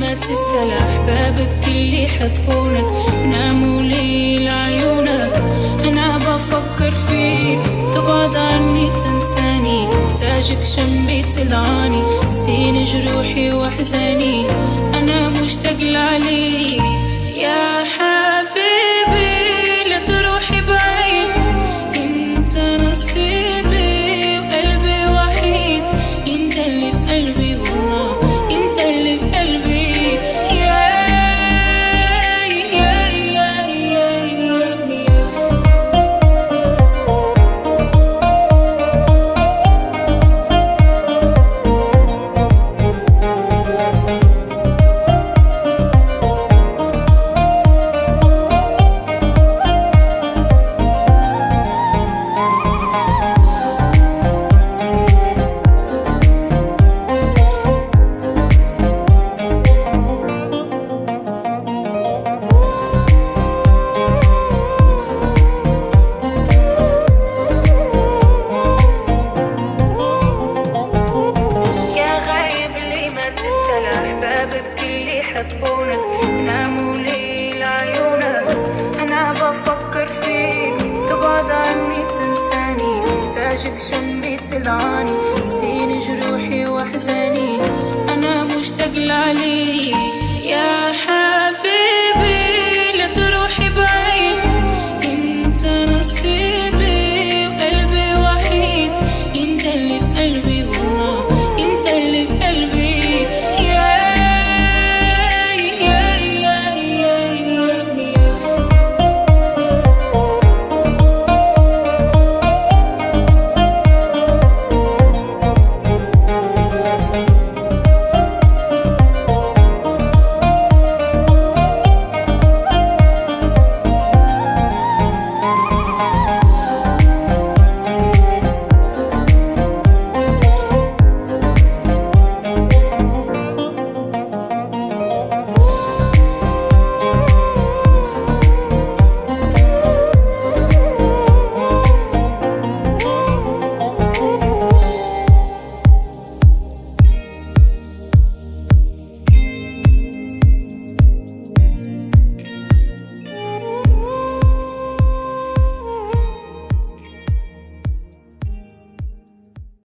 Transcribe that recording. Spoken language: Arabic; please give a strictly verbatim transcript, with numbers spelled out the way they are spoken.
ما تسأل أحبابك اللي يحبونك ناموا لي لعيونك. أنا بفكر فيك تبعد عني تنساني، محتاجك جنبي تلعاني نسيني جروحي وأحزاني. أنا مشتاق لعليك يا حبيبي، لا تروحي بعيد، انت نصيبي وقلبي وحيد، انت اللي في قلبي والله، انت اللي في قلبي. يا يا يا يا أحبابك اللي يحبونك ناموا لي لعيونك. أنا بفكر فيك تبعد عني تنساني، محتاجك جنبي تلعاني نسيني جروحي وأحزاني. أنا مشتاق لعليك